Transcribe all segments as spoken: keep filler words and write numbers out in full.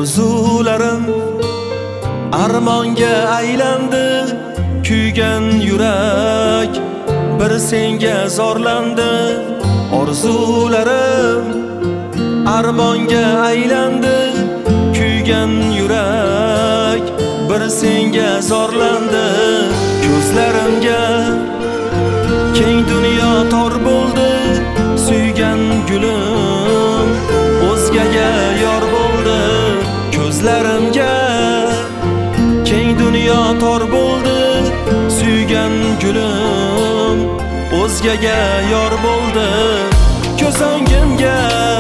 Orzularim armonga aylandi, kuygan yurak bir senga zorlandi. Orzularim armonga aylandi, kuygan yurak bir senga zorlandi. Ko'zlarimga keng dunyo tor bo'ldi, suygan gulim o'zgaga yor bo'ldi. Ko'zlarimga keng dunyo tor bo'ldi, suygan gulim o'zgaga yor bo'ldi. Ko'z o'ngimga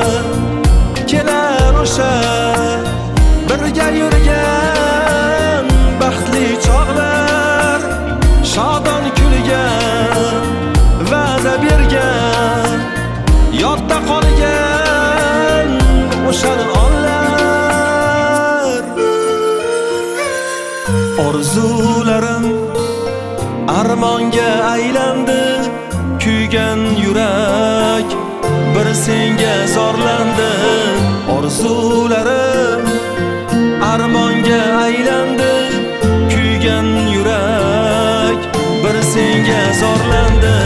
kelar o'sha birga yurgan baxtli chog'lar, shodon kulgan va'da bergan, yodda qolgan o'sha onlar. Orzularim armonga aylandi, kuygan yurak bir senga zorlandi. Orzularim armonga aylandi, kuygan yurak bir senga zorlandi.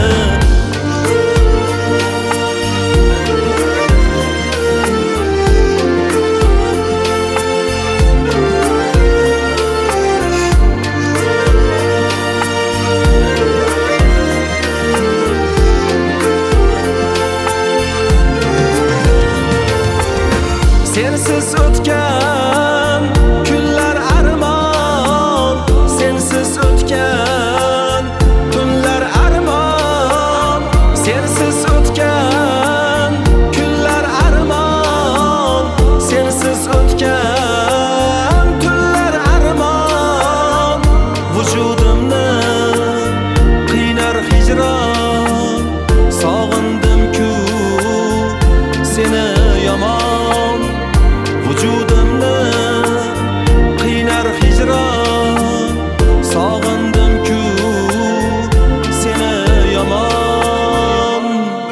Sensiz o'tgan kunlar armon, sensiz o'tgan tunlar armon, sensiz o'tgan kunlar armon, sensiz o'tgan tunlar armon. Vujudimni qiynar hijron, sog'indim-ku seni yomon. Vujudimni qiynar hijron, sog'indim-ku seni yomon.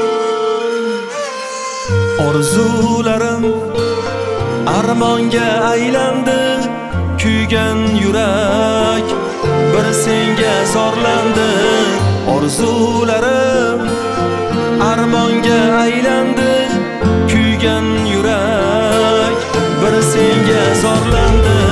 Orzularim armonga aylandi, kuygan yurak bir senga zorlandi. Orzularim armonga aylandi, kuygan yurak bir senga zorlandi.